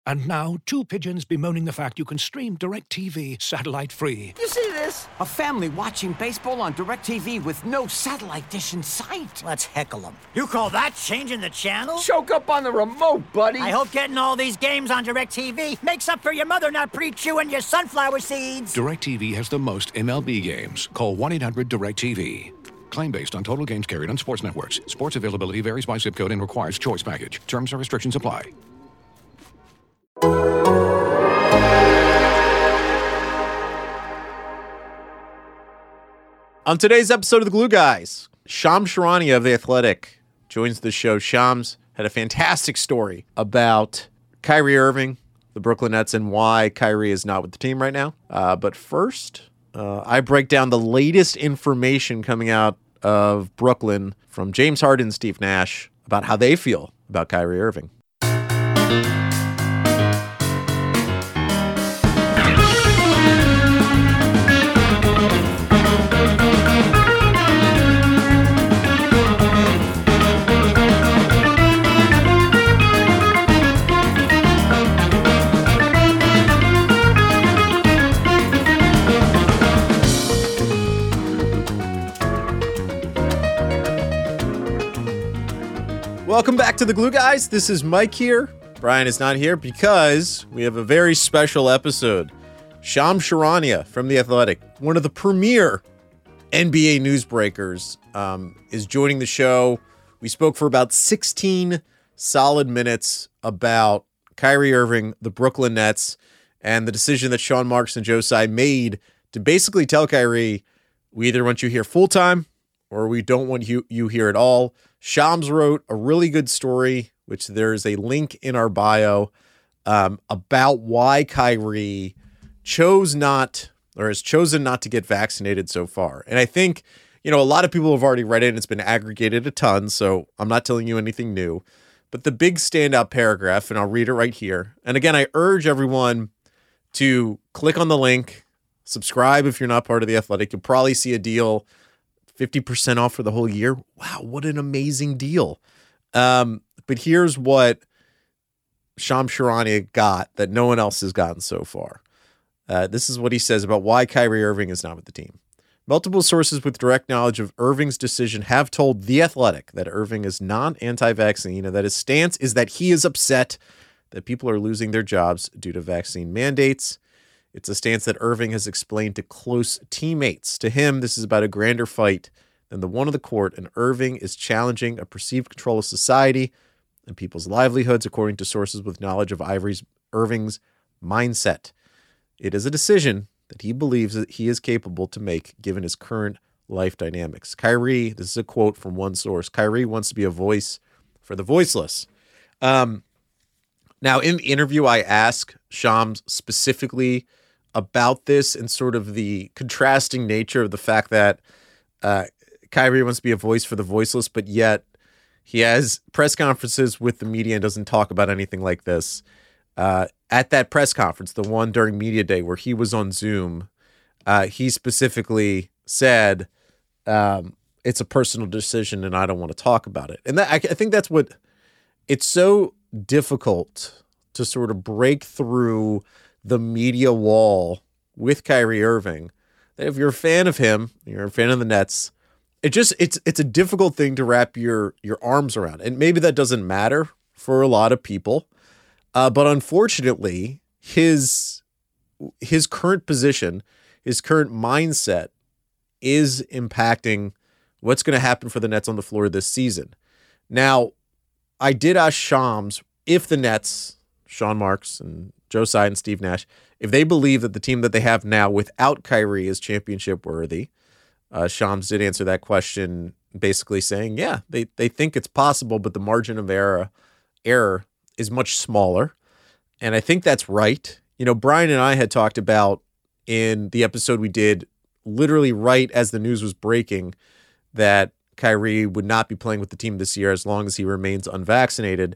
And now, two pigeons bemoaning the fact you can stream DirecTV satellite-free. You see this? A family watching baseball on DirecTV with no satellite dish in sight. Let's heckle them. You call that changing the channel? Choke up on the remote, buddy. I hope getting all these games on DirecTV makes up for your mother not pre-chewing your sunflower seeds. DirecTV has the most MLB games. Call 1-800-DirecTV. Claim based on total games carried on sports networks. Sports availability varies by zip code and requires choice package. Terms and restrictions apply. On today's episode of The Glue Guys, Shams Charania of The Athletic joins the show. Shams had a fantastic story about Kyrie Irving, the Brooklyn Nets, and why Kyrie is not with the team right now. But first, I break down the latest information coming out of Brooklyn from James Harden and Steve Nash about how they feel about Kyrie Irving. Welcome back to The Glue Guys. This is Mike here. Brian is not here because we have a very special episode. Shams Charania from The Athletic, one of the premier NBA newsbreakers, is joining the show. We spoke for about 16 solid minutes about Kyrie Irving, the Brooklyn Nets, and the decision that Sean Marks and Joe Tsai made to basically tell Kyrie, we either want you here full-time or we don't want you here at all. Shams wrote a really good story, which there's a link in our bio, about why Kyrie has chosen not to get vaccinated so far. And I think, a lot of people have already read it and it's been aggregated a ton, so I'm not telling you anything new. But the big standout paragraph, and I'll read it right here. And again, I urge everyone to click on the link, subscribe if you're not part of The Athletic. You'll probably see a deal 50% off for the whole year. Wow, what an amazing deal. But here's what Shams Charania got that no one else has gotten so far. This is what he says about why Kyrie Irving is not with the team. Multiple sources with direct knowledge of Irving's decision have told The Athletic that Irving is not anti-vaccine and that his stance is that he is upset that people are losing their jobs due to vaccine mandates. It's a stance that Irving has explained to close teammates. To him, this is about a grander fight than the one on the court, and Irving is challenging a perceived control of society and people's livelihoods, according to sources with knowledge of Irving's mindset. It is a decision that he believes that he is capable to make given his current life dynamics. Kyrie, this is a quote from one source, Kyrie wants to be a voice for the voiceless. Now, in the interview, I ask Shams specifically about this and sort of the contrasting nature of the fact that Kyrie wants to be a voice for the voiceless, but yet he has press conferences with the media and doesn't talk about anything like this. At that press conference, the one during Media Day where he was on Zoom, he specifically said, it's a personal decision and I don't want to talk about it. And I think that's what it's so difficult to sort of break through the media wall with Kyrie Irving, that if you're a fan of him, you're a fan of the Nets, it's a difficult thing to wrap your arms around. And maybe that doesn't matter for a lot of people. But unfortunately, his current position, his current mindset is impacting what's going to happen for the Nets on the floor this season. Now, I did ask Shams if the Nets, Sean Marks and Joe Tsai and Steve Nash, if they believe that the team that they have now without Kyrie is championship worthy. Shams did answer that question basically saying, yeah, they think it's possible, but the margin of error is much smaller. And I think that's right. Brian and I had talked about in the episode we did literally right as the news was breaking that Kyrie would not be playing with the team this year as long as he remains unvaccinated.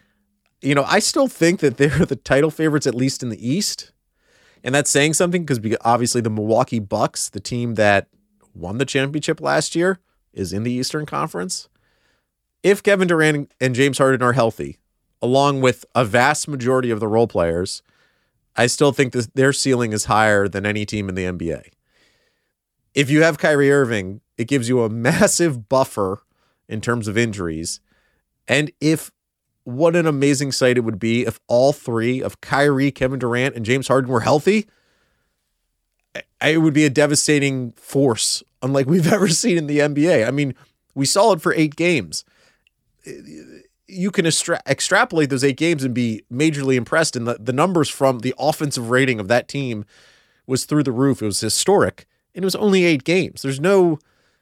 I still think that they're the title favorites, at least in the East. And that's saying something because obviously the Milwaukee Bucks, the team that won the championship last year, is in the Eastern Conference. If Kevin Durant and James Harden are healthy, along with a vast majority of the role players, I still think that their ceiling is higher than any team in the NBA. If you have Kyrie Irving, it gives you a massive buffer in terms of injuries. And what an amazing sight it would be if all three of Kyrie, Kevin Durant, and James Harden were healthy. It would be a devastating force, unlike we've ever seen in the NBA. I mean, we saw it for 8 games. You can extrapolate those 8 games and be majorly impressed. And the numbers from the offensive rating of that team was through the roof. It was historic. And it was only 8 games. There's no,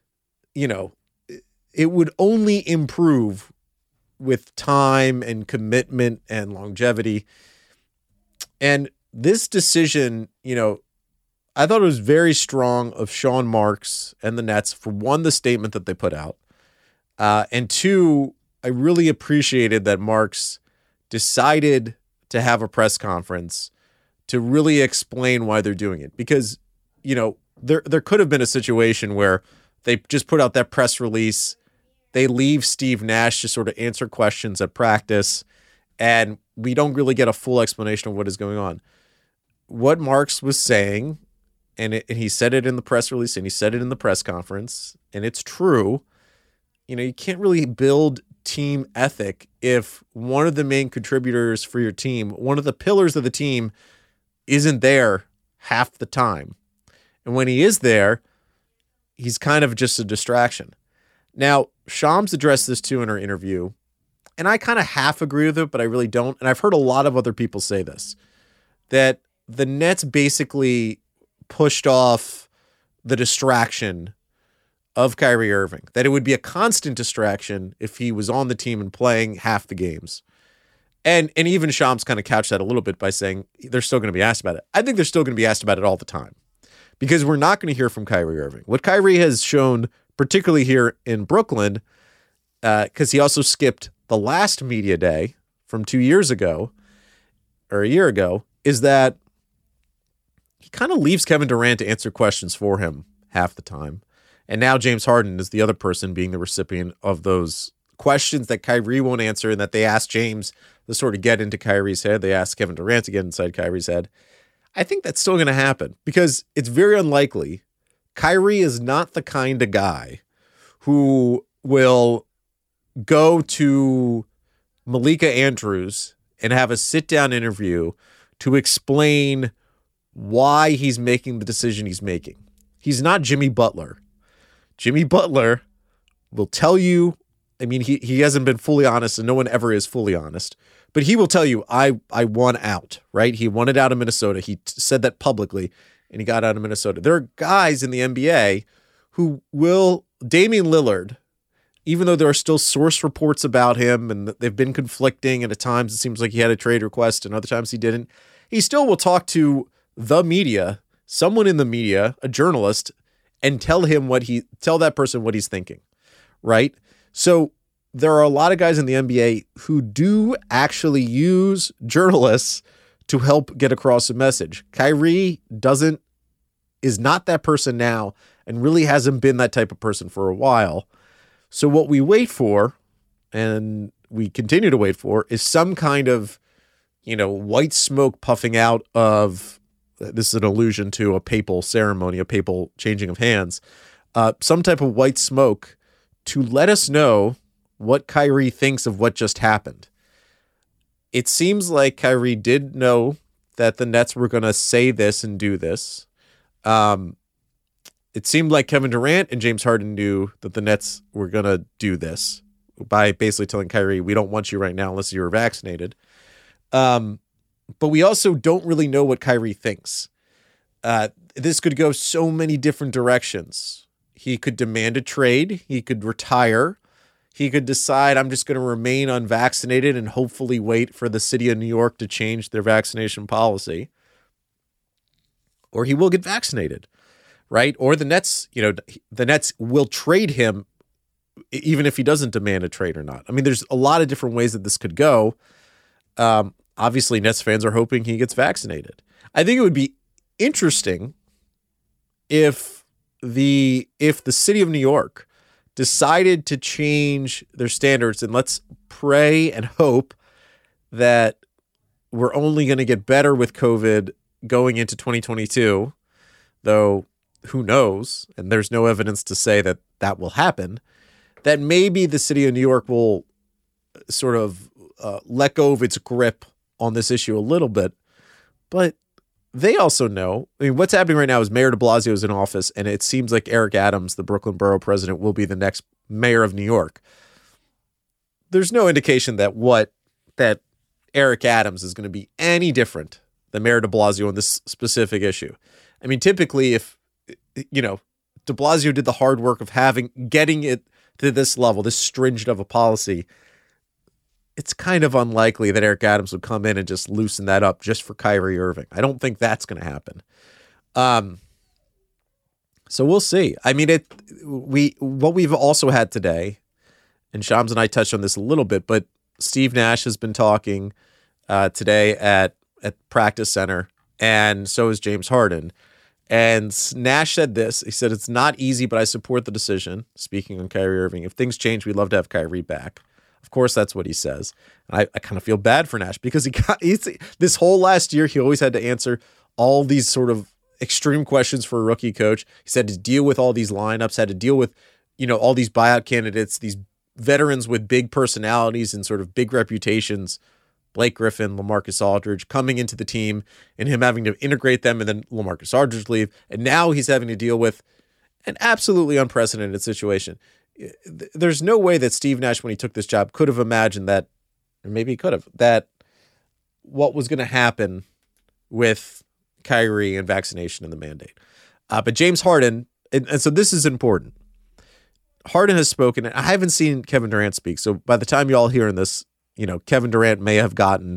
it would only improve with time and commitment and longevity. And this decision, I thought it was very strong of Sean Marks and the Nets for, one, the statement that they put out. And two, I really appreciated that Marks decided to have a press conference to really explain why they're doing it. Because, there could have been a situation where they just put out that press release, they leave Steve Nash to sort of answer questions at practice, and we don't really get a full explanation of what is going on. What Marks was saying, and he said it in the press release and he said it in the press conference, and it's true, you can't really build team ethic if one of the main contributors for your team, one of the pillars of the team, isn't there half the time. And when he is there, he's kind of just a distraction. Now, Shams addressed this too in her interview, and I kind of half agree with it, but I really don't. And I've heard a lot of other people say this, that the Nets basically pushed off the distraction of Kyrie Irving, that it would be a constant distraction if he was on the team and playing half the games. And even Shams kind of couched that a little bit by saying they're still going to be asked about it. I think they're still going to be asked about it all the time, because we're not going to hear from Kyrie Irving. What Kyrie has shown, particularly here in Brooklyn, because he also skipped the last media day from 2 years ago, or a year ago, is that he kind of leaves Kevin Durant to answer questions for him half the time. And now James Harden is the other person being the recipient of those questions that Kyrie won't answer, and that they ask James to sort of get into Kyrie's head. They ask Kevin Durant to get inside Kyrie's head. I think that's still going to happen, because it's very unlikely. Kyrie is not the kind of guy who will go to Malika Andrews and have a sit-down interview to explain why he's making the decision he's making. He's not Jimmy Butler. Jimmy Butler will tell you, he hasn't been fully honest, and no one ever is fully honest, but he will tell you, I won out, right? He wanted out of Minnesota. He said that publicly, and he got out of Minnesota. There are guys in the NBA who will, Damian Lillard, even though there are still source reports about him and they've been conflicting, and at times it seems like he had a trade request and other times he didn't, he still will talk to the media, someone in the media, a journalist, and tell that person what he's thinking, right? So there are a lot of guys in the NBA who do actually use journalists to help get across a message. Kyrie is not that person now, and really hasn't been that type of person for a while. So what we wait for, and we continue to wait for, is some kind of, white smoke puffing out of, this is an allusion to a papal ceremony, a papal changing of hands, some type of white smoke to let us know what Kyrie thinks of what just happened. It seems like Kyrie did know that the Nets were going to say this and do this. It seemed like Kevin Durant and James Harden knew that the Nets were going to do this by basically telling Kyrie, we don't want you right now unless you're vaccinated. But we also don't really know what Kyrie thinks. This could go so many different directions. He could demand a trade. He could retire. He could decide, I'm just going to remain unvaccinated and hopefully wait for the city of New York to change their vaccination policy. Or he will get vaccinated, right? Or the Nets will trade him even if he doesn't demand a trade or not. There's a lot of different ways that this could go. Obviously, Nets fans are hoping he gets vaccinated. I think it would be interesting if the city of New York decided to change their standards, and let's pray and hope that we're only going to get better with COVID going into 2022, though who knows, and there's no evidence to say that that will happen, that maybe the city of New York will sort of let go of its grip on this issue a little bit. But they also know, I mean, what's happening right now is Mayor de Blasio is in office, and it seems like Eric Adams, the Brooklyn borough president, will be the next mayor of New York. There's no indication that Eric Adams is going to be any different than Mayor de Blasio on this specific issue. I mean, typically, if, de Blasio did the hard work of getting it to this level, this stringent of a policy, it's kind of unlikely that Eric Adams would come in and just loosen that up just for Kyrie Irving. I don't think that's going to happen. So we'll see. I mean, what we've also had today, and Shams and I touched on this a little bit, but Steve Nash has been talking today at Practice Center, and so is James Harden. And Nash said this. He said, "It's not easy, but I support the decision." Speaking on Kyrie Irving, if things change, we'd love to have Kyrie back. Of course, that's what he says. And I kind of feel bad for Nash because this whole last year, he always had to answer all these sort of extreme questions for a rookie coach. He's had to deal with all these lineups, had to deal with, all these buyout candidates, these veterans with big personalities and sort of big reputations, Blake Griffin, LaMarcus Aldridge coming into the team and him having to integrate them and then LaMarcus Aldridge leave. And now he's having to deal with an absolutely unprecedented situation. There's no way that Steve Nash, when he took this job, could have imagined that, or maybe he could have, that what was going to happen with Kyrie and vaccination and the mandate. But James Harden, and so this is important. Harden has spoken, and I haven't seen Kevin Durant speak. So by the time y'all hearing this, Kevin Durant may have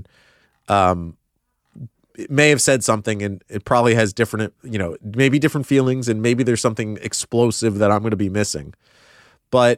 may have said something, and it probably has different, maybe different feelings, and maybe there's something explosive that I'm going to be missing. But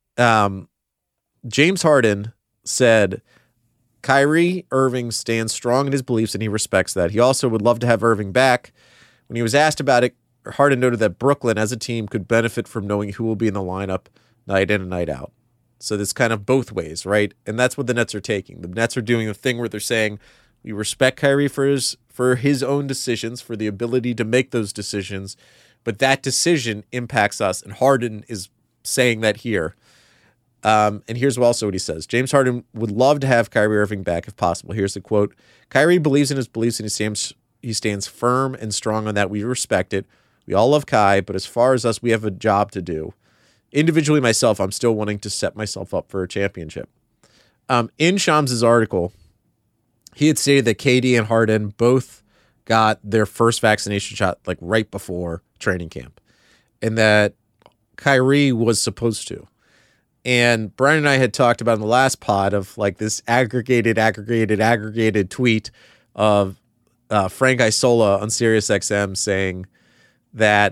James Harden said Kyrie Irving stands strong in his beliefs and he respects that. He also would love to have Irving back. When he was asked about it, Harden noted that Brooklyn as a team could benefit from knowing who will be in the lineup night in and night out. So there's kind of both ways, right? And that's what the Nets are taking. The Nets are doing the thing where they're saying, we respect Kyrie for his own decisions, for the ability to make those decisions, but that decision impacts us. And Harden is saying that here. And here's also what he says. James Harden would love to have Kyrie Irving back if possible. Here's the quote. Kyrie believes in his beliefs and he stands firm and strong on that. We respect it. We all love Kai, but as far as us, we have a job to do. Individually, myself, I'm still wanting to set myself up for a championship. In Shams' article, he had stated that KD and Harden both got their first vaccination shot like right before training camp, and that Kyrie was supposed to. And Brian and I had talked about in the last pod of like this aggregated tweet of Frank Isola on SiriusXM saying that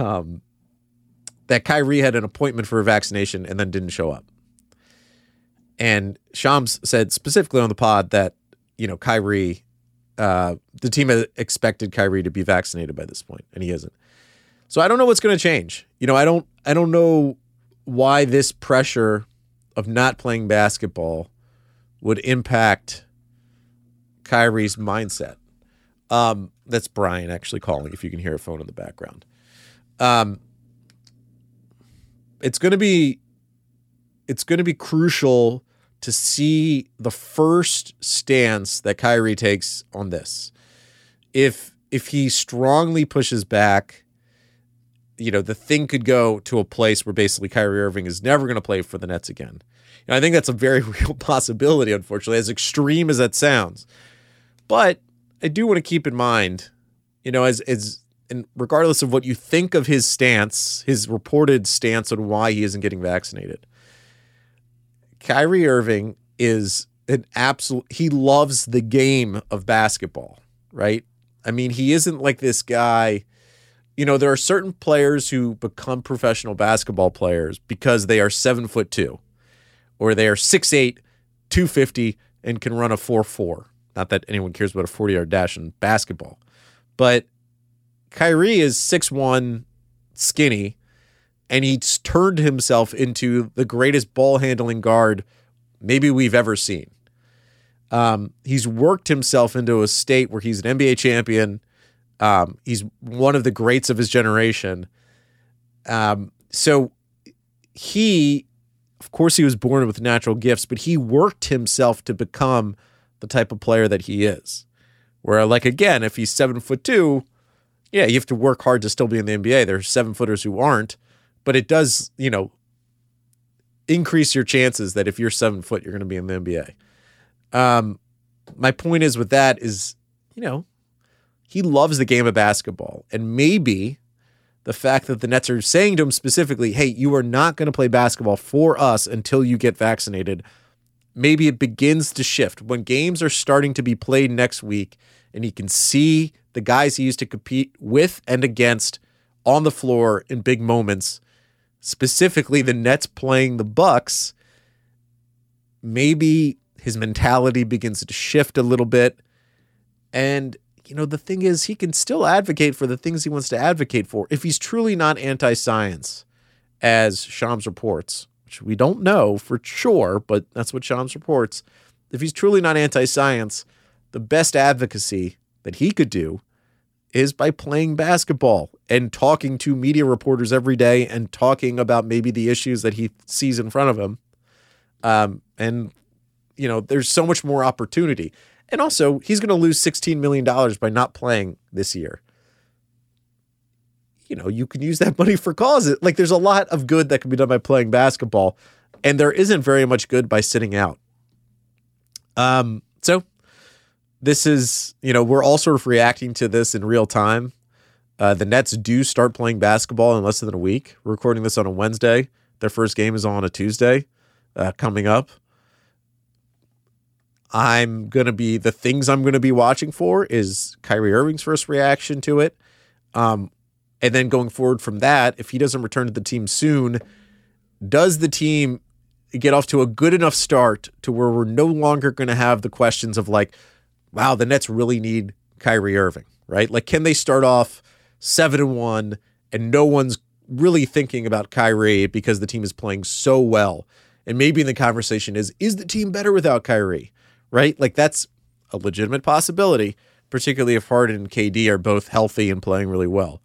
that Kyrie had an appointment for a vaccination and then didn't show up. And Shams said specifically on the pod that, Kyrie, the team had expected Kyrie to be vaccinated by this point, and he isn't. So I don't know what's going to change. I don't know why this pressure of not playing basketball would impact Kyrie's mindset. That's Brian actually calling, if you can hear a phone in the background. It's going to be crucial to see the first stance that Kyrie takes on this. If he strongly pushes back, the thing could go to a place where basically Kyrie Irving is never going to play for the Nets again. And I think that's a very real possibility, unfortunately, as extreme as that sounds. But I do want to keep in mind, and regardless of what you think of his stance, his reported stance on why he isn't getting vaccinated, Kyrie Irving is he loves the game of basketball, right? I mean, he isn't like this guy. There are certain players who become professional basketball players because they are 7'2", or they are 6'8", 250, and can run a 4.4. Not that anyone cares about a 40-yard dash in basketball, but Kyrie is 6'1", skinny, and he's turned himself into the greatest ball handling guard maybe we've ever seen. He's worked himself into a state where he's an NBA champion. He's one of the greats of his generation. So he, of course, he was born with natural gifts, but he worked himself to become the type of player that he is. Where, like, again, if he's 7'2", yeah, you have to work hard to still be in the NBA. There's 7-footers who aren't, but it does, increase your chances that if you're 7 foot, you're going to be in the NBA. My point is with that is, he loves the game of basketball, and maybe the fact that the Nets are saying to him specifically, hey, you are not going to play basketball for us until you get vaccinated. Maybe it begins to shift when games are starting to be played next week and he can see the guys he used to compete with and against on the floor in big moments, specifically the Nets playing the Bucks. Maybe his mentality begins to shift a little bit. And, the thing is, he can still advocate for the things he wants to advocate for if he's truly not anti-science, as Shams reports, which we don't know for sure, but that's what Shams reports. If he's truly not anti-science, the best advocacy that he could do is by playing basketball and talking to media reporters every day and talking about maybe the issues that he sees in front of him. There's so much more opportunity. And also, he's going to lose $16 million by not playing this year. You can use that money for causes. Like, there's a lot of good that can be done by playing basketball, and there isn't very much good by sitting out. So this is, we're all sort of reacting to this in real time. The Nets do start playing basketball in less than a week. We're recording this on a Wednesday. Their first game is on a Tuesday coming up. The things I'm going to be watching for is Kyrie Irving's first reaction to it. And then going forward from that, if he doesn't return to the team soon, does the team get off to a good enough start to where we're no longer going to have the questions of like, wow, the Nets really need Kyrie Irving, right? Like, can they start off 7-1 and no one's really thinking about Kyrie because the team is playing so well? And maybe the conversation is the team better without Kyrie? Right? Like, that's a legitimate possibility, particularly if Harden and KD are both healthy and playing really well.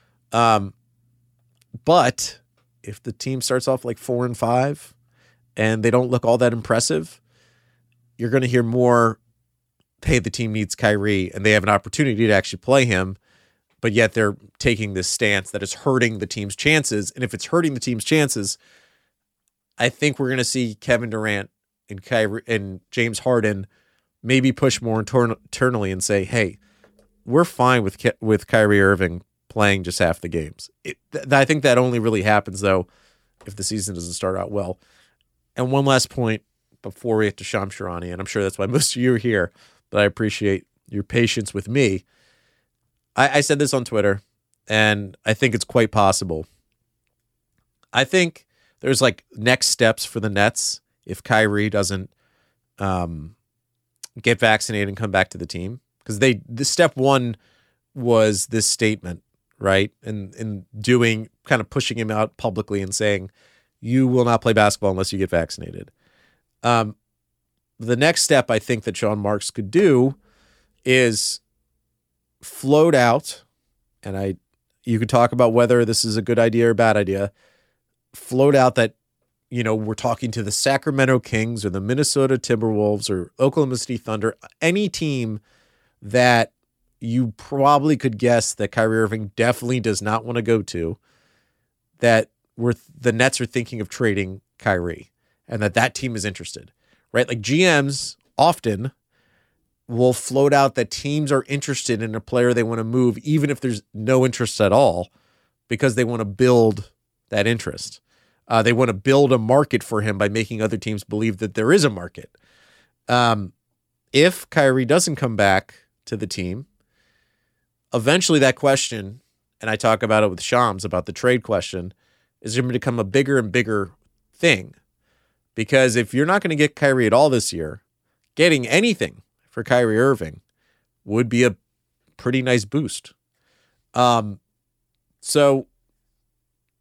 But if the team starts off like 4-5 and they don't look all that impressive, you're going to hear more, hey, the team needs Kyrie and they have an opportunity to actually play him, but yet they're taking this stance that is hurting the team's chances. And if it's hurting the team's chances, I think we're going to see Kevin Durant and Kyrie and James Harden maybe push more internally and say, hey, we're fine with Kyrie Irving playing just half the games. I think that only really happens, though, if the season doesn't start out well. And one last point before we get to Shams Charania, and I'm sure that's why most of you are here, but I appreciate your patience with me. I said this on Twitter, and I think it's quite possible. I think there's like next steps for the Nets if Kyrie doesn't get vaccinated and come back to the team. Because the step one was this statement, right? And doing, kind of pushing him out publicly and saying, you will not play basketball unless you get vaccinated. The next step I think that Sean Marks could do is float out, and you could talk about whether this is a good idea or a bad idea, float out that, we're talking to the Sacramento Kings or the Minnesota Timberwolves or Oklahoma City Thunder, any team that you probably could guess that Kyrie Irving definitely does not want to go to, that the Nets are thinking of trading Kyrie and that team is interested, right? Like, GMs often will float out that teams are interested in a player they want to move, even if there's no interest at all, because they want to build that interest. They want to build a market for him by making other teams believe that there is a market. If Kyrie doesn't come back to the team, eventually that question, and I talk about it with Shams about the trade question, is going to become a bigger and bigger thing. Because if you're not going to get Kyrie at all this year, getting anything for Kyrie Irving would be a pretty nice boost. So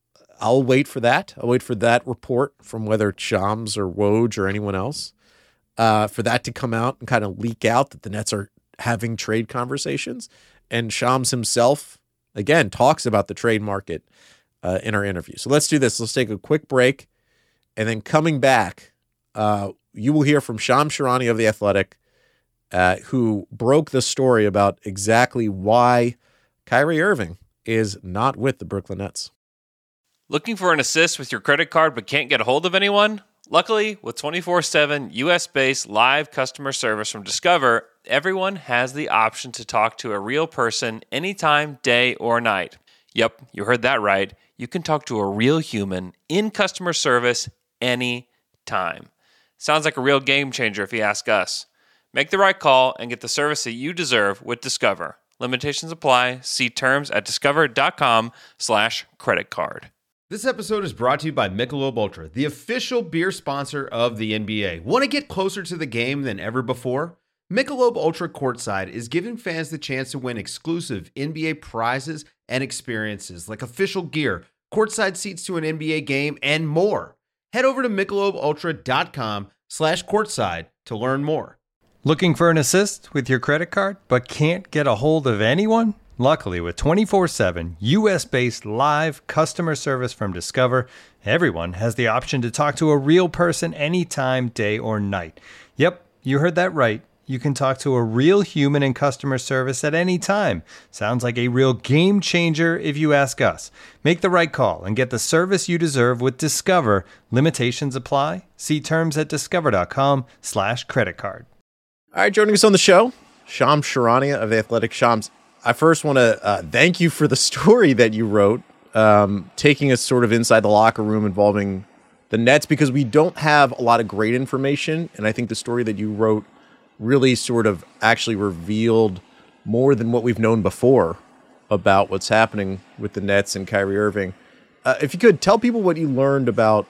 I'll wait for that. I'll wait for that report from whether it's Shams or Woj or anyone else. for that to come out and kind of leak out that the Nets are having trade conversations. And Shams himself, again, talks about the trade market in our interview. So let's do this. Let's take a quick break. And then coming back, you will hear from Shams Charania of The Athletic, who broke the story about exactly why Kyrie Irving is not with the Brooklyn Nets. Looking for an assist with your credit card but can't get a hold of anyone? Luckily, with 24/7 U.S.-based live customer service from Discover, everyone has the option to talk to a real person anytime, day or night. Yep, you heard that right. You can talk to a real human in customer service anytime. Sounds like a real game changer if you ask us. Make the right call and get the service that you deserve with Discover. Limitations apply. See terms at discover.com/creditcard. This episode is brought to you by Michelob Ultra, the official beer sponsor of the NBA. Want to get closer to the game than ever before? Michelob Ultra Courtside is giving fans the chance to win exclusive NBA prizes and experiences like official gear, courtside seats to an NBA game, and more. Head over to MichelobUltra.com/courtside to learn more. Looking for an assist with your credit card but can't get a hold of anyone? Luckily, with 24/7 U.S.-based live customer service from Discover, everyone has the option to talk to a real person anytime, day or night. Yep, you heard that right. You can talk to a real human in customer service at any time. Sounds like a real game changer if you ask us. Make the right call and get the service you deserve with Discover. Limitations apply. See terms at discover.com/creditcard. All right, joining us on the show, Shams Charania of The Athletic. Shams, I first want to thank you for the story that you wrote, taking us sort of inside the locker room involving the Nets, because we don't have a lot of great information. And I think the story that you wrote really sort of actually revealed more than what we've known before about what's happening with the Nets and Kyrie Irving. If you could tell people what you learned about,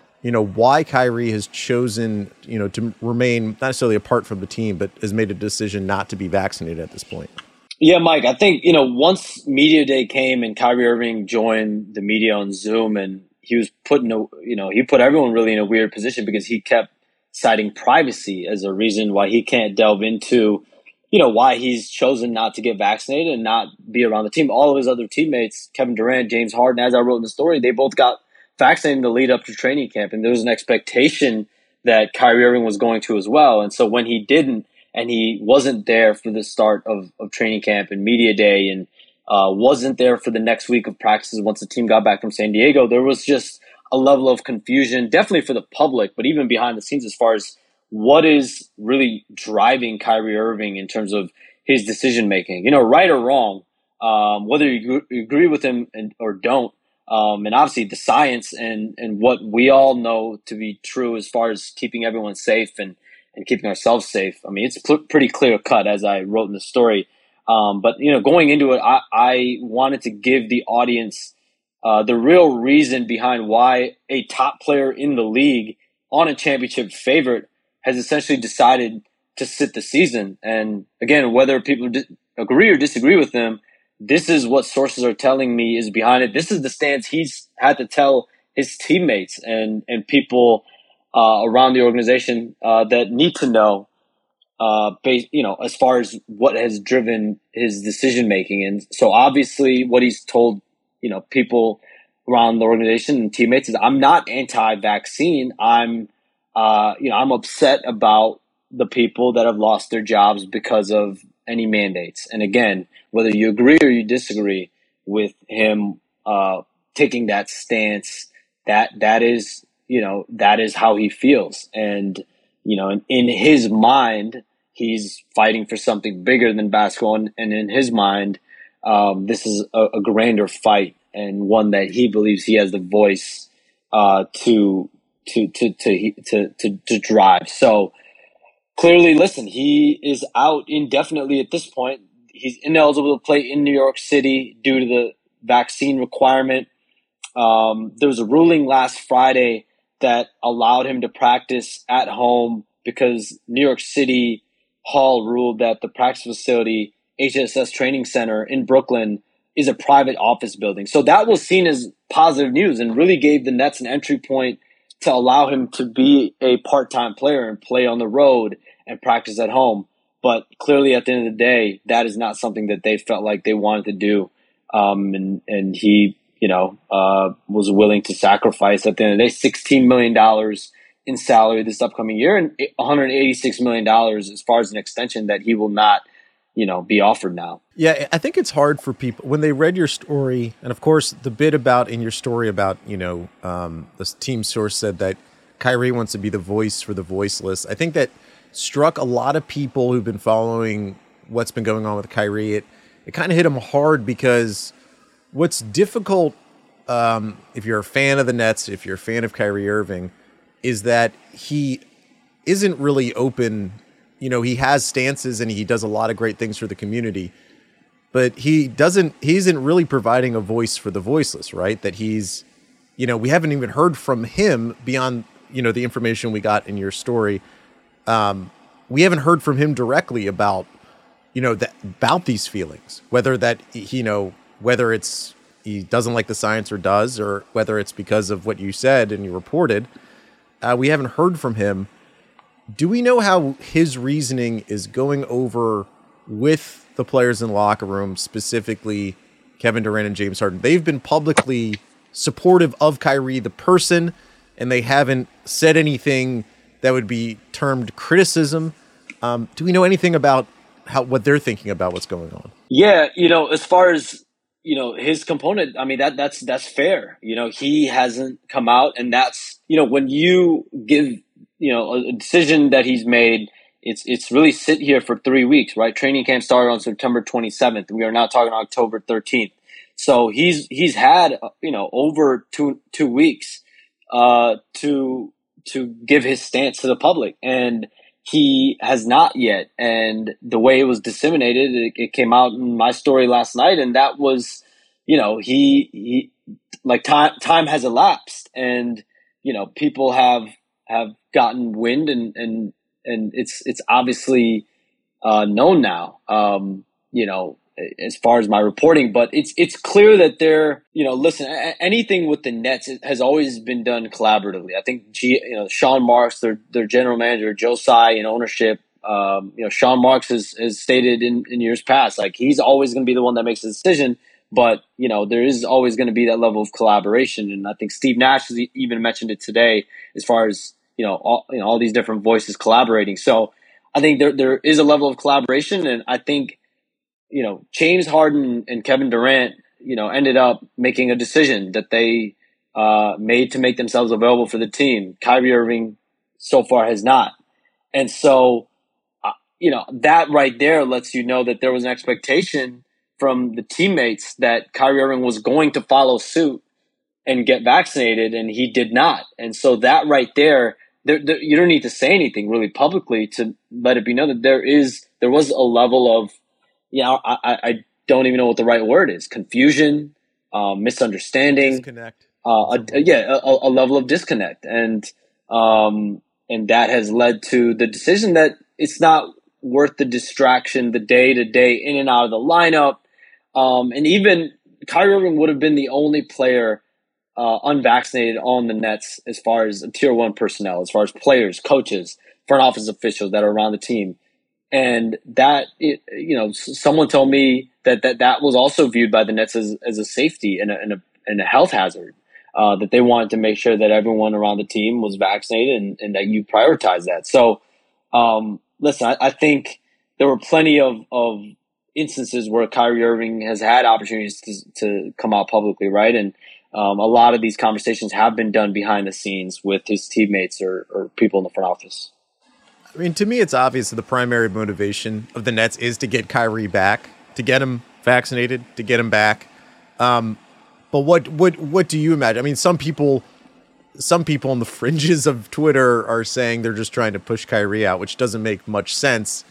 why Kyrie has chosen, to remain not necessarily apart from the team, but has made a decision not to be vaccinated at this point. Yeah, Mike, I think, once media day came and Kyrie Irving joined the media on Zoom, and he was he put everyone really in a weird position because he kept citing privacy as a reason why he can't delve into, why he's chosen not to get vaccinated and not be around the team. All of his other teammates, Kevin Durant, James Harden, as I wrote in the story, they both got vaccinated in the lead up to training camp. And there was an expectation that Kyrie Irving was going to as well. And so when he didn't, and he wasn't there for the start of training camp and media day, and wasn't there for the next week of practices once the team got back from San Diego, there was just a level of confusion, definitely for the public, but even behind the scenes as far as what is really driving Kyrie Irving in terms of his decision-making, right or wrong, whether you agree with him or don't. And obviously the science and what we all know to be true as far as keeping everyone safe and keeping ourselves safe. I mean, it's pretty clear cut, as I wrote in the story. But, going into it, I wanted to give the audience the real reason behind why a top player in the league on a championship favorite has essentially decided to sit the season. And again, whether people agree or disagree with them, this is what sources are telling me is behind it. This is the stance he's had to tell his teammates and people around the organization that need to know, as far as what has driven his decision making. And so obviously what he's told, people around the organization and teammates is, I'm not anti-vaccine. I'm upset about the people that have lost their jobs because of any mandates. And again, whether you agree or you disagree with him taking that stance, that is how he feels. And, in his mind, he's fighting for something bigger than basketball. And in his mind, this is a grander fight, and one that he believes he has the voice to drive. So clearly, listen, he is out indefinitely at this point. He's ineligible to play in New York City due to the vaccine requirement. There was a ruling last Friday that allowed him to practice at home because New York City Hall ruled that the practice facility, HSS Training Center in Brooklyn, is a private office building. So that was seen as positive news and really gave the Nets an entry point to allow him to be a part-time player and play on the road and practice at home. But clearly at the end of the day, that is not something that they felt like they wanted to do. And he, was willing to sacrifice at the end of the day $16 million in salary this upcoming year and $186 million as far as an extension that he will not, be offered now. Yeah, I think it's hard for people when they read your story. And of course, the bit about in your story about, the team source said that Kyrie wants to be the voice for the voiceless. I think that struck a lot of people who've been following what's been going on with Kyrie. It kind of hit them hard because what's difficult, if you're a fan of the Nets, if you're a fan of Kyrie Irving, is that he isn't really open. He has stances and he does a lot of great things for the community, but he isn't really providing a voice for the voiceless, right? That he's, we haven't even heard from him beyond, the information we got in your story. We haven't heard from him directly about, about these feelings, whether it's he doesn't like the science or does, or whether it's because of what you said and you reported. We haven't heard from him. Do we know how his reasoning is going over with the players in the locker room, specifically Kevin Durant and James Harden? They've been publicly supportive of Kyrie, the person, and they haven't said anything that would be termed criticism. Do we know anything about what they're thinking about what's going on? Yeah, as far as his component, I mean that's fair. He hasn't come out, and that's when you give a decision that he's made, it's really sit here for 3 weeks, right? Training camp started on September 27th. We are now talking October 13th. So he's had over two weeks to give his stance to the public, and he has not yet. And the way it was disseminated, it came out in my story last night, and that was, he like time has elapsed, and people have gotten wind, and it's obviously known now. As far as my reporting, but it's clear that they're, listen, anything with the Nets has always been done collaboratively. I think, Sean Marks, their general manager, Joe Tsai, and ownership, Sean Marks has stated in years past, like he's always going to be the one that makes the decision, but, there is always going to be that level of collaboration. And I think Steve Nash has even mentioned it today as far as, all these different voices collaborating. So I think there is a level of collaboration, and I think, James Harden and Kevin Durant, ended up making a decision that they made to make themselves available for the team. Kyrie Irving so far has not. And so, that right there lets you know that there was an expectation from the teammates that Kyrie Irving was going to follow suit and get vaccinated, and he did not. And so that right there, you don't need to say anything really publicly to let it be known that there was a level of, I don't even know what the right word is. Confusion, misunderstanding, disconnect. A level of disconnect, and that has led to the decision that it's not worth the distraction, the day to day in and out of the lineup, and even Kyrie Irving would have been the only player unvaccinated on the Nets as far as tier 1 personnel, as far as players, coaches, front office officials that are around the team. And that, someone told me that was also viewed by the Nets as a safety and a health hazard, that they wanted to make sure that everyone around the team was vaccinated and that you prioritize that. So, listen, I think there were plenty of instances where Kyrie Irving has had opportunities to come out publicly, right? And a lot of these conversations have been done behind the scenes with his teammates or people in the front office. I mean, to me, it's obvious that the primary motivation of the Nets is to get Kyrie back, to get him vaccinated, to get him back. But what do you imagine? I mean, some people on the fringes of Twitter are saying they're just trying to push Kyrie out, which doesn't make much sense.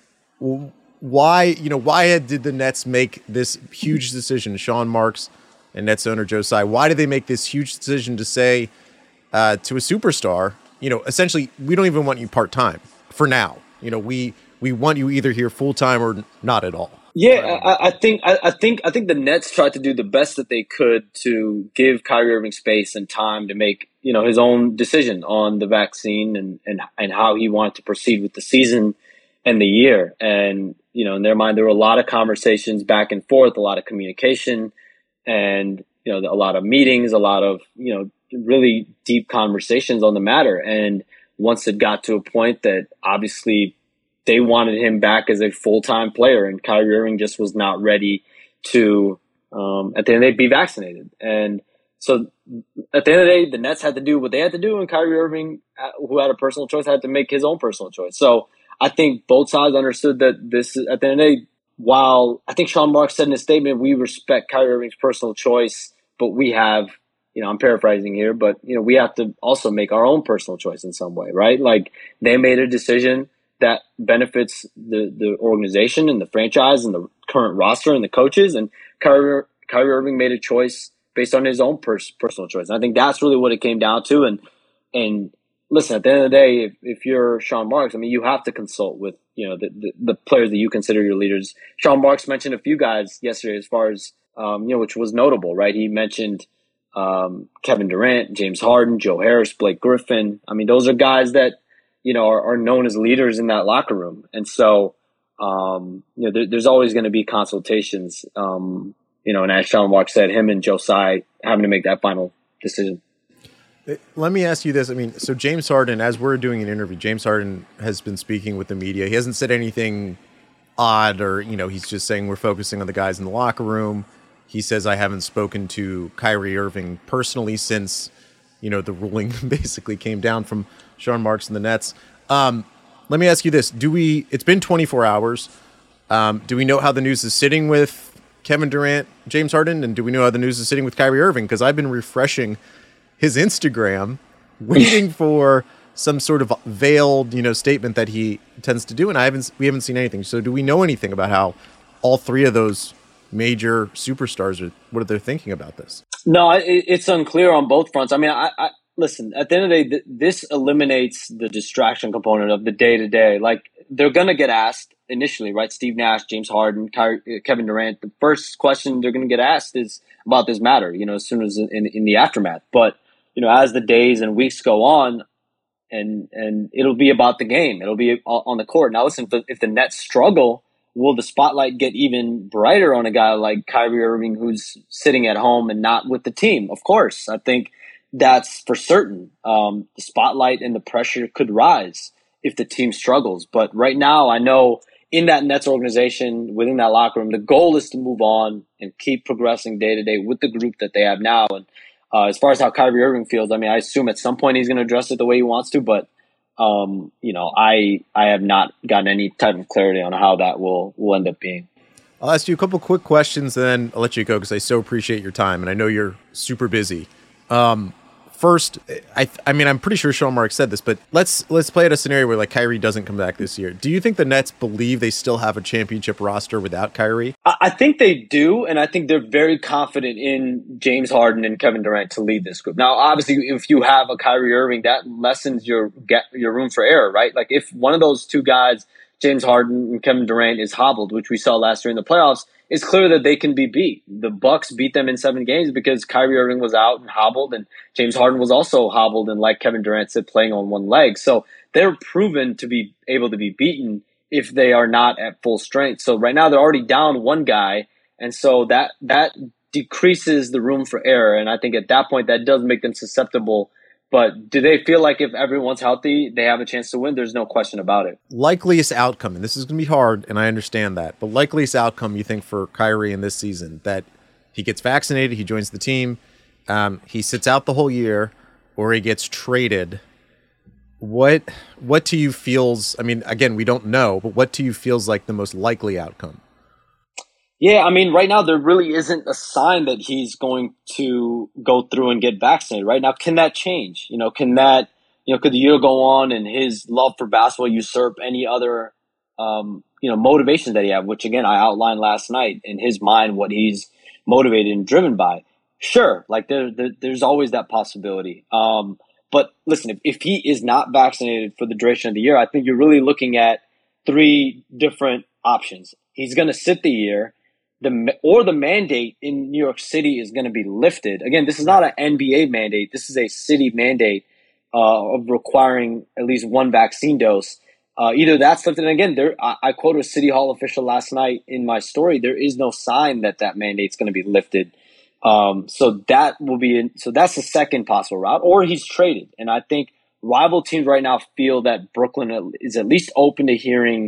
Why did the Nets make this huge decision? Sean Marks and Nets owner Joe Tsai, why did they make this huge decision to say to a superstar, essentially, we don't even want you part-time for now. We want you either here full-time or not at all. Yeah, I think the Nets tried to do the best that they could to give Kyrie Irving space and time to make his own decision on the vaccine and how he wanted to proceed with the season and the year. And in their mind, there were a lot of conversations back and forth, a lot of communication, and a lot of meetings, a lot of really deep conversations on the matter. And once it got to a point that obviously they wanted him back as a full-time player, and Kyrie Irving just was not ready to, at the end of the day, be vaccinated. And so at the end of the day, the Nets had to do what they had to do, and Kyrie Irving, who had a personal choice, had to make his own personal choice. So I think both sides understood that this, at the end of the day, while I think Sean Marks said in his statement, we respect Kyrie Irving's personal choice, but we have, I'm paraphrasing here, but, we have to also make our own personal choice in some way, right? Like, they made a decision that benefits the organization and the franchise and the current roster and the coaches. And Kyrie Irving made a choice based on his own personal choice. And I think that's really what it came down to. And listen, at the end of the day, if you're Sean Marks, I mean, you have to consult with, the players that you consider your leaders. Sean Marks mentioned a few guys yesterday as far as, which was notable, right? He mentioned Kevin Durant, James Harden, Joe Harris, Blake Griffin. I mean, those are guys that, are known as leaders in that locker room. And so, there's always going to be consultations, and as Sean Marks said, him and Joe Tsai having to make that final decision. Let me ask you this. I mean, so James Harden, as we're doing an interview, James Harden has been speaking with the media. He hasn't said anything odd or, he's just saying we're focusing on the guys in the locker room. He says, I haven't spoken to Kyrie Irving personally since, the ruling basically came down from Sean Marks and the Nets. Let me ask you this. It's been 24 hours. Do we know how the news is sitting with Kevin Durant, James Harden? And do we know how the news is sitting with Kyrie Irving? Because I've been refreshing his Instagram, waiting for some sort of veiled, statement that he tends to do. And we haven't seen anything. So do we know anything about how all three of those major superstars what they're thinking about this? No, it's unclear on both fronts. I mean, I listen, at the end of the day, this eliminates the distraction component of the day-to-day. Like, they're going to get asked initially, right? Steve Nash, James Harden, Kevin Durant. The first question they're going to get asked is about this matter, as soon as in the aftermath. But, as the days and weeks go on, and it'll be about the game. It'll be on the court. Now, listen, if the Nets struggle, will the spotlight get even brighter on a guy like Kyrie Irving who's sitting at home and not with the team? Of course. I think that's for certain. The spotlight and the pressure could rise if the team struggles. But right now, I know in that Nets organization, within that locker room, the goal is to move on and keep progressing day to day with the group that they have now. And as far as how Kyrie Irving feels, I mean, I assume at some point he's going to address it the way he wants to, but I have not gotten any type of clarity on how that will end up being. I'll ask you a couple quick questions, and then I'll let you go because I so appreciate your time, and I know you're super busy. First, I mean, I'm pretty sure Sean Marks said this, but let's play out a scenario where, like, Kyrie doesn't come back this year. Do you think the Nets believe they still have a championship roster without Kyrie? I think they do, and I think they're very confident in James Harden and Kevin Durant to lead this group. Now, obviously, if you have a Kyrie Irving, that lessens your room for error, right? Like, if one of those two guys, James Harden and Kevin Durant, is hobbled, which we saw last year in the playoffs, it's clear that they can be beat. The Bucks beat them in 7 games because Kyrie Irving was out and hobbled, and James Harden was also hobbled and, like Kevin Durant said, playing on one leg. So they're proven to be able to be beaten if they are not at full strength. So right now they're already down one guy, and so that decreases the room for error. And I think at that point that does make them susceptible. But do they feel like if everyone's healthy, they have a chance to win? There's no question about it. Likeliest outcome, and this is going to be hard, and I understand that, but likeliest outcome you think for Kyrie in this season, that he gets vaccinated, he joins the team, he sits out the whole year, or he gets traded. What to you feels, I mean, again, we don't know, but what to you feels like the most likely outcome? Yeah, I mean, right now there really isn't a sign that he's going to go through and get vaccinated. Right now, can that change? Could the year go on and his love for basketball usurp any other, motivations that he have? Which again, I outlined last night in his mind what he's motivated and driven by. Sure, like there's always that possibility. But listen, if he is not vaccinated for the duration of the year, I think you're really looking at 3 different options. He's going to sit the year. The mandate in New York City is going to be lifted. Again, this is not an NBA mandate. This is a city mandate of requiring at least one vaccine dose. Either that's lifted. And again, I quoted a City Hall official last night in my story. There is no sign that mandate's going to be lifted. So that's the second possible route. Or he's traded. And I think rival teams right now feel that Brooklyn is at least open to hearing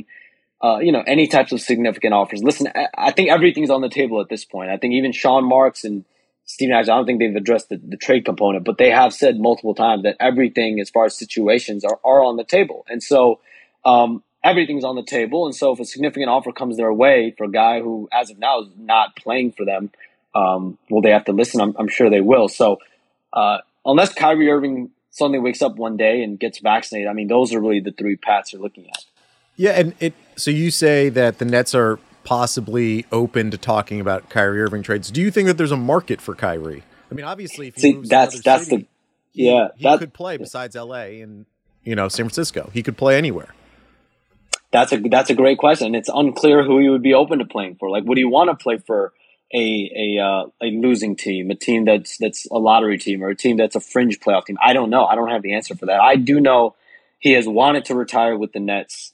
any types of significant offers. Listen, I think everything's on the table at this point. I think even Sean Marks and Steve Nash, I don't think they've addressed the trade component, but they have said multiple times that everything as far as situations are on the table. And so everything's on the table. And so if a significant offer comes their way for a guy who, as of now, is not playing for them, will they have to listen? I'm sure they will. So unless Kyrie Irving suddenly wakes up one day and gets vaccinated, I mean, those are really the three paths you're looking at. Yeah, and so you say that the Nets are possibly open to talking about Kyrie Irving trades. Do you think that there's a market for Kyrie? I mean, obviously, if he moves to another city, he could play besides LA and San Francisco. He could play anywhere. That's a great question. It's unclear who he would be open to playing for. Like, would he want to play for a losing team, a team that's a lottery team, or a team that's a fringe playoff team? I don't know. I don't have the answer for that. I do know he has wanted to retire with the Nets.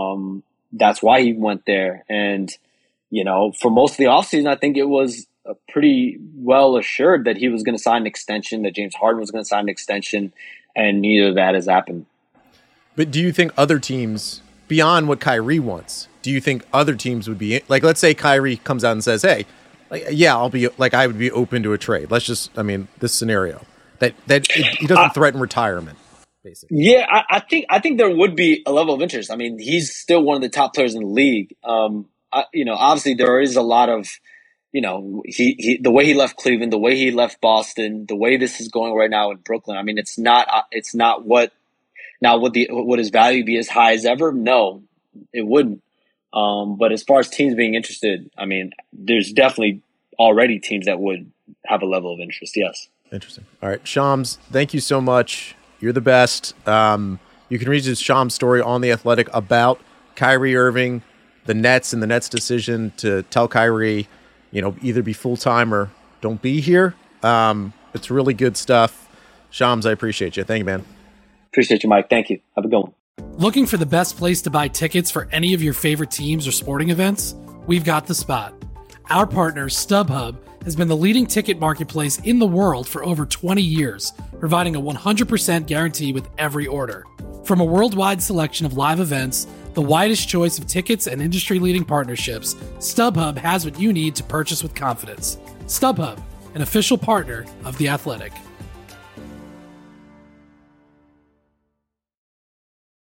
That's why he went there. And, for most of the offseason, I think it was pretty well assured that he was going to sign an extension, that James Harden was going to sign an extension, and neither of that has happened. But do you think other teams, beyond what Kyrie wants, do you think other teams would be, like, let's say Kyrie comes out and says, hey, I would be open to a trade. Let's just, this scenario, that he doesn't threaten retirement. Basically. Yeah, I think there would be a level of interest. I mean, he's still one of the top players in the league. Obviously there is a lot of, he the way he left Cleveland, the way he left Boston, the way this is going right now in Brooklyn. I mean, it's not what his value be as high as ever? No, it wouldn't. But as far as teams being interested, I mean, there's definitely already teams that would have a level of interest. Yes. Interesting. All right, Shams, thank you so much. You're the best. You can read Sham's story on The Athletic about Kyrie Irving, the Nets, and the Nets' decision to tell Kyrie, either be full-time or don't be here. It's really good stuff. Shams, I appreciate you. Thank you, man. Appreciate you, Mike. Thank you. Have a good one. Looking for the best place to buy tickets for any of your favorite teams or sporting events? We've got the spot. Our partner, StubHub, has been the leading ticket marketplace in the world for over 20 years, providing a 100% guarantee with every order. From a worldwide selection of live events, the widest choice of tickets, and industry-leading partnerships, StubHub has what you need to purchase with confidence. StubHub, an official partner of The Athletic.